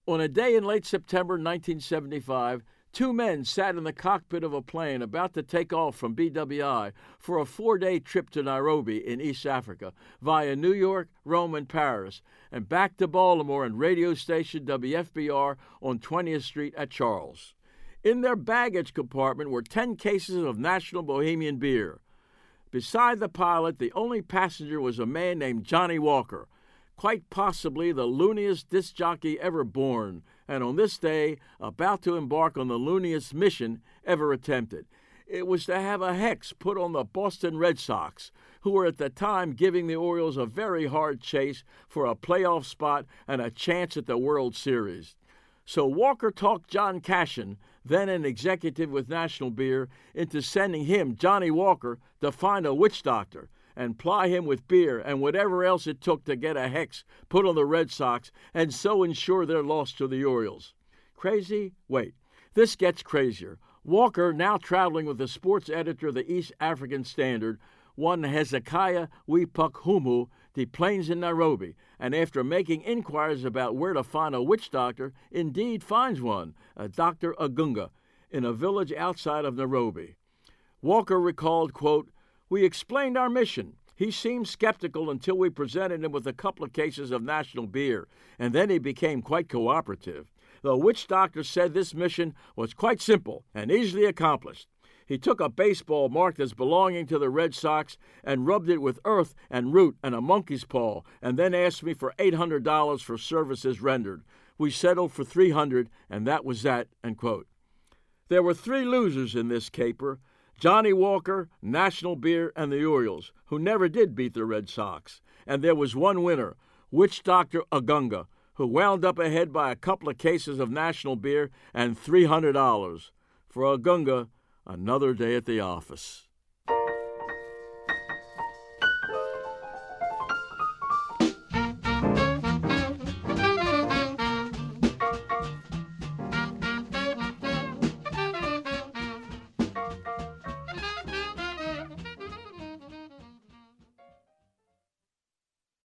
On a day in late September 1975, two men sat in the cockpit of a plane about to take off from BWI for a 4-day trip to Nairobi in East Africa via New York, Rome, and Paris, and back to Baltimore and radio station WFBR on 20th Street at Charles. In their baggage compartment were 10 cases of National Bohemian beer. Beside the pilot, the only passenger was a man named Johnny Walker, quite possibly the looniest disc jockey ever born, and on this day, about to embark on the looniest mission ever attempted. It was to have a hex put on the Boston Red Sox, who were at the time giving the Orioles a very hard chase for a playoff spot and a chance at the World Series. So Walker talked John Cashin, then an executive with National Beer, into sending him, Johnny Walker, to find a witch doctor and ply him with beer and whatever else it took to get a hex put on the Red Sox and so ensure their loss to the Orioles. Crazy? Wait, this gets crazier. Walker, now traveling with the sports editor of the East African Standard, one Hezekiah Wipukhumu, deplanes in Nairobi, and after making inquiries about where to find a witch doctor, indeed finds one, a Dr. Agunga, in a village outside of Nairobi. Walker recalled, quote, "We explained our mission. He seemed skeptical until we presented him with a couple of cases of National Beer, and then he became quite cooperative. The witch doctor said this mission was quite simple and easily accomplished. He took a baseball marked as belonging to the Red Sox and rubbed it with earth and root and a monkey's paw, and then asked me for $800 for services rendered. We settled for $300, and that was that," end quote. There were 3 losers in this caper: Johnny Walker, National Beer, and the Orioles, who never did beat the Red Sox. And there was one winner, witch doctor Agunga, who wound up ahead by a couple of cases of National Beer and $300. For Agunga, another day at the office.